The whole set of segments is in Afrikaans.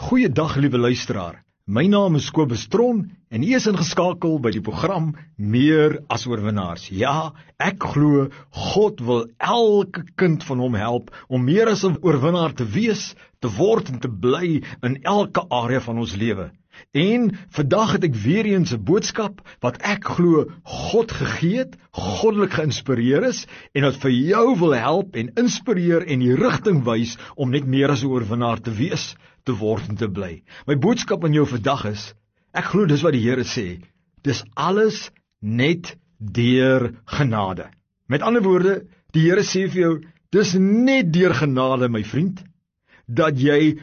Goeiedag, liewe luisteraar. My naam is Kobus Tron en u is ingeskakel by die program Meer as Oorwinnaars. Ja, ek glo God wil elke kind van hom help om meer as 'n oorwinnaar te wees, te word en te bly in elke area van ons lewe. En vandag het ek weer eens 'n boodskap wat ek glo God gegee het, goddelik geïnspireer is en wat vir jou wil help en inspireer en die rigting wys om net meer as 'n oorwinnaar te wees, te word en te bly. My boodskap aan jou vandag is, ek glo dis wat die Here sê, dis alles net deur genade. Met ander woorde, die Here sê vir jou, dis net deur genade, my vriend, dat jy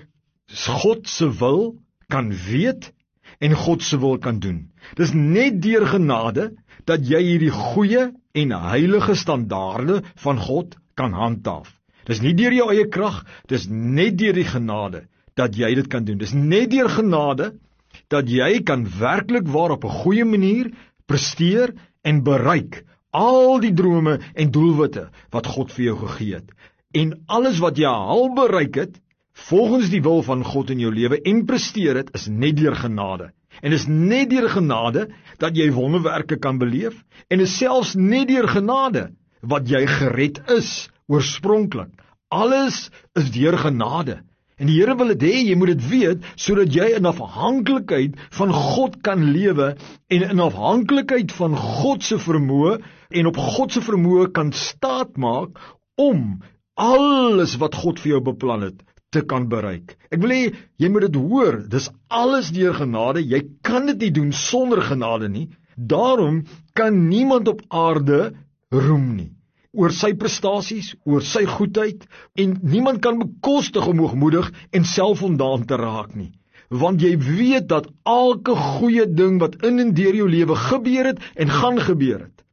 God se wil kan weet en God se wil kan doen. Dis net deur genade dat jy hierdie goeie en heilige standaarde van God kan handhaaf. Dis nie deur jou eie krag, dis net deur die genade dat jy dit kan doen. Dis net deur genade dat jy kan werklik waar op 'n goeie manier presteer en bereik al die drome en doelwitte wat God vir jou gegee het. En alles wat jy al bereik het, volgens die wil van God in jou lewe en presteer het, is net deur genade. En is net deur genade dat jy wonderwerke kan beleef, en is selfs net deur genade wat jy gered is, oorspronklik. Alles is deur genade. En die Here wil dit hê, jy moet dit weet, sodat jy in afhanklikheid van God kan lewe, en in afhanklikheid van God se vermoë, en op God se vermoë kan staatmaak, om alles wat God vir jou beplan het, te kan bereik. Ek wil hê, jy moet dit hoor, dis alles deur genade, jy kan dit nie doen sonder genade nie, daarom kan niemand op aarde roem nie, oor sy prestasies, oor sy goedheid, en niemand kan bekostig om hoogmoedig en selfvoldaan te raak nie, want jy weet dat elke goeie ding wat in en deur jou lewe gebeur het en gaan gebeur het,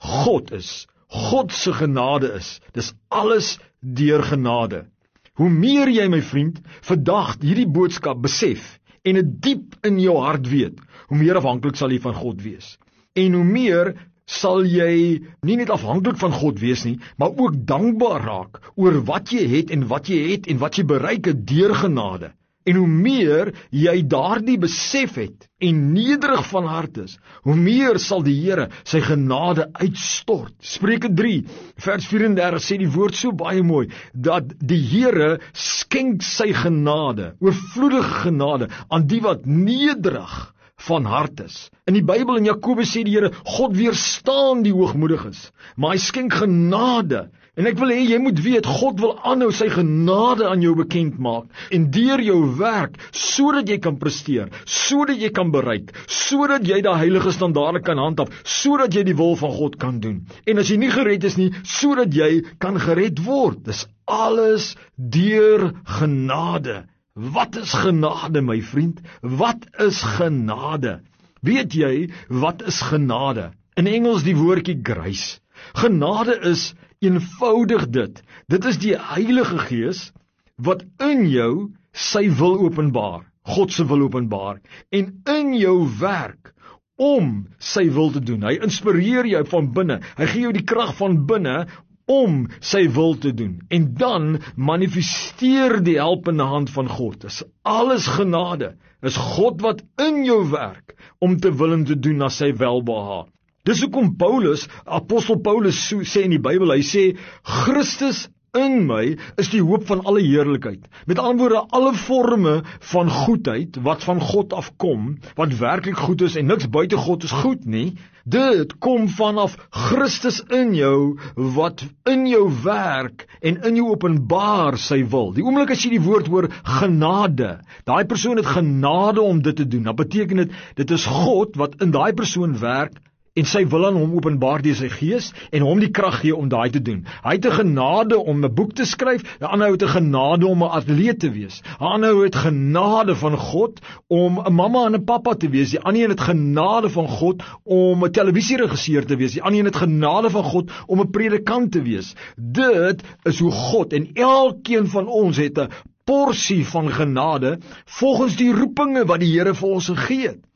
God se genade is, dis alles deur genade. Hoe meer jy, my vriend, vandag hierdie boodskap besef en dit diep in jou hart weet, hoe meer afhanklik sal jy van God wees. En hoe meer sal jy nie net afhanklik van God wees nie, maar ook dankbaar raak oor wat jy het en wat jy bereik het deur genade. En hoe meer jy daardie besef het en nederig van hart is, hoe meer sal die Here sy genade uitstort. Spreuke 3 vers 34 sê die woord so baie mooi, dat die Here skenk sy genade, oorvloedige genade, aan die wat nederig van hart is. In die Bybel in Jakobus sê die Here, God weerstaan die hoogmoediges, maar hy skenk genade. En ek wil hê, jy moet weet, God wil aanhou sy genade aan jou bekend maak, en deur jou werk, sodat jy kan presteer, sodat jy kan bereik, sodat jy die heilige standaarde kan handhaaf, sodat jy die wil van God kan doen. En as jy nie gered is nie, sodat jy kan gered word. Dis alles deur genade. Wat is genade, my vriend? Wat is genade? Weet jy, wat is genade? In Engels die woordjie grace. Genade is eenvoudig dit. Dit is die Heilige Gees wat in jou sy wil openbaar, God se wil openbaar, en in jou werk om sy wil te doen. Hy inspireer jou van binne. Hy gee jou die krag van binne om sy wil te doen. En dan manifesteer die helpende hand van God. Dis alles genade. Is God wat in jou werk om te wil en te doen na sy welbehaag. Dis hoekom Paulus, apostel Paulus sê in die Bybel, hy sê, Christus in my is die hoop van alle heerlikheid. Met ander woorde, alle forme van goedheid, wat van God afkom, wat werklik goed is, en niks buite God is goed nie, dit kom vanaf Christus in jou, wat in jou werk, en in jou openbaar sy wil. Die oomblik as jy die woord hoor, genade, daai persoon het genade om dit te doen, dan beteken dit is God wat in daai persoon werk, en sy wil aan hom openbaar deur sy gees, en hom die krag gee om daai te doen. Hy het 'n genade om 'n boek te skryf, 'n ander het 'n genade om 'n atleet te wees, 'n ander het genade van God om 'n mamma en 'n pappa te wees, die ander het genade van God om 'n televisieregisseur te wees, die ander het genade van God om 'n predikant te wees. Dit is hoe God, en elkeen van ons het 'n porsie van genade volgens die roepinge wat die Here vir ons gegee het.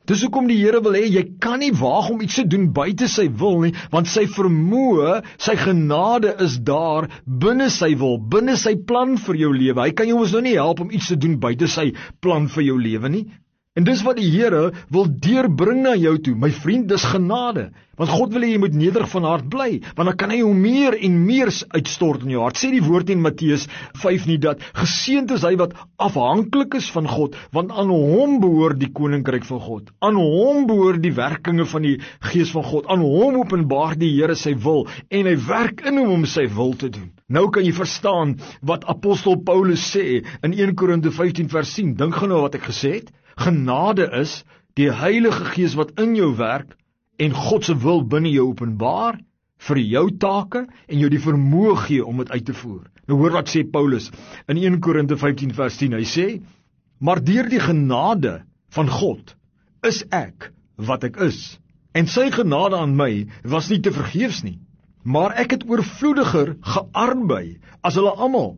Dis hoekom die Here wil hê, jy kan nie waag om iets te doen buite sy wil nie, want sy vermoë, sy genade is daar, binne sy wil, binne sy plan vir jou lewe. Hy kan jou ons nou nie help om iets te doen buite sy plan vir jou lewe nie. En dis wat die Here wil deurbring na jou toe. My vriend, dis genade. Want God wil hê jy moet nederig van hart bly, want dan kan hy jou meer en meer uitstort in jou hart. Sê die woord in Matteus 5 nie dat geseënd is hy wat afhanklik is van God, want aan hom behoort die koninkryk van God. Aan hom behoort die werkinge van die Gees van God. Aan hom openbaar die Here sy wil en hy werk in hom om sy wil te doen. Nou kan jy verstaan wat apostel Paulus sê in 1 Korinte 15 vers 10. Dink gou nou wat ek gesê het. Genade is die Heilige Gees wat in jou werk en God se wil binne jou openbaar vir jou take en jou die vermoë gee om dit uit te voer. Nou hoor wat sê Paulus in 1 Korinte 15 vers 10. Hy sê, maar deur die genade van God is ek wat ek is. En sy genade aan my was nie te vergeefs nie, maar ek het oorvloediger gearbei as hulle almal.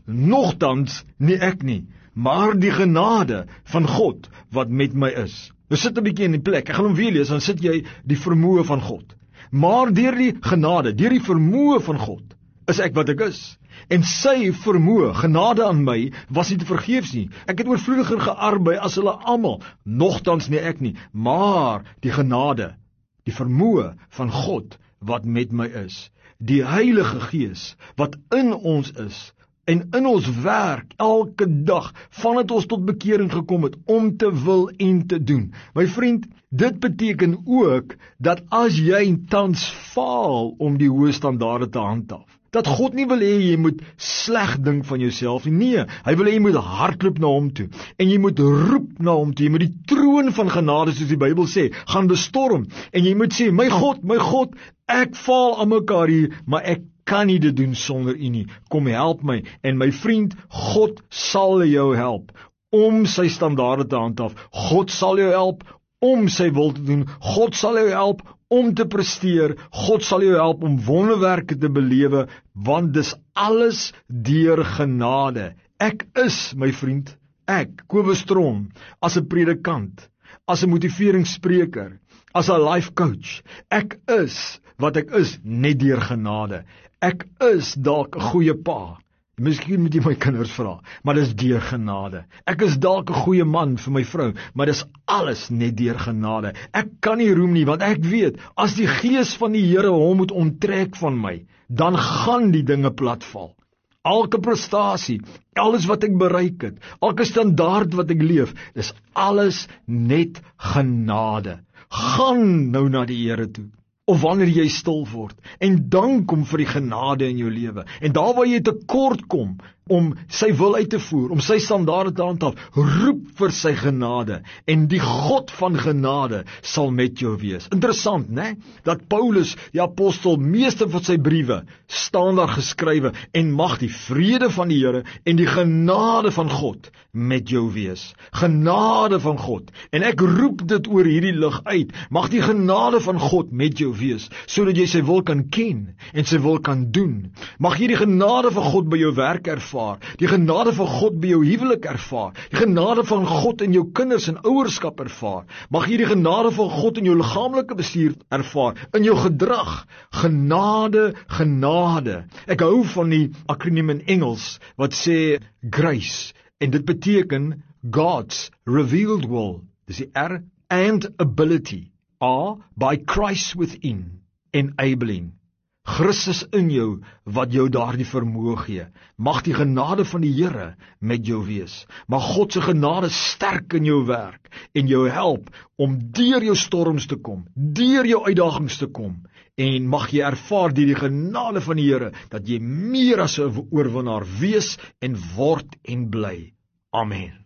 Nogtans nie ek nie, maar die genade van God wat met my is. Nou sit 'n bietjie in die plek, ek gaan hom weer lees, dan sit jy die vermoë van God. Maar deur die genade, deur die vermoë van God, is ek wat ek is. En sy vermoë, genade aan my, was nie te vergeefs nie. Ek het oorvloediger gearbei as hulle almal, nogtans nie ek nie, maar die genade, die vermoë van God wat met my is. Die Heilige Gees wat in ons is, en in ons werk elke dag, vandat ons tot bekering gekom het, om te wil en te doen. My vriend, dit beteken ook, dat as jy tans faal om die hoë standaarde te handhaaf, dat God nie wil hê jy moet sleg dink van jouself nie. Nee, hy wil hê jy moet hardloop na hom toe, en jy moet roep na hom toe, jy moet die troon van genade, soos die Bybel sê, gaan bestorm, en jy moet sê, my God, ek faal aan mekaar hier, maar ek kan nie dit doen sonder U nie. Kom help my. En my vriend, God sal jou help om sy standaarde te handhaaf. God sal jou help om sy wil te doen. God sal jou help om te presteer. God sal jou help om wonderwerke te belewe, want dis alles deur genade. Ek is, my vriend, ek, Kobus Tron, as 'n predikant, as 'n motiveringsspreker, as 'n life coach, ek is wat ek is, net deur genade. Ek is dalk 'n goeie pa. Miskien moet jy my kinders vra, maar dis deur genade. Ek is dalk 'n goeie man vir my vrou, maar dis alles net deur genade. Ek kan nie roem nie, want ek weet, as die Gees van die Here hom moet onttrek van my, dan gaan die dinge platval. Elke prestasie, alles wat ek bereik het, elke standaard wat ek leef, is alles net genade. Gaan nou na die Here toe. Of wanneer jy stil word, en dank hom vir die genade in jou lewe. En daar waar jy tekort kom, om sy wil uit te voer, om sy standaarde te handhaaf, roep vir sy genade, en die God van genade sal met jou wees. Interessant, né? Dat Paulus, die apostel, meeste van sy briewe, staan daar geskrywe, en mag die vrede van die Here, en die genade van God, met jou wees. Genade van God, en ek roep dit oor hierdie lig uit, mag die genade van God met jou wees, sodat jy sy wil kan ken, en sy wil kan doen. Mag jy die genade van God by jou werk ervaar, die genade van God by jou huwelik ervaar, die genade van God in jou kinders en ouerskap ervaar, mag jy die genade van God in jou liggaamlike bestuur ervaar, in jou gedrag, genade, genade. Ek hou van die akroniem in Engels, wat sê grace, en dit beteken God's revealed will, dis die R, and ability, are by Christ within, enabling. Christus in jou, wat jou daardie vermoë gee. Mag die genade van die Here met jou wees. Mag God se genade sterk in jou werk, en jou help om deur jou storms te kom, deur jou uitdagings te kom, en mag jy ervaar deur die genade van die Here, dat jy meer as 'n oorwinnaar wees en word en bly. Amen.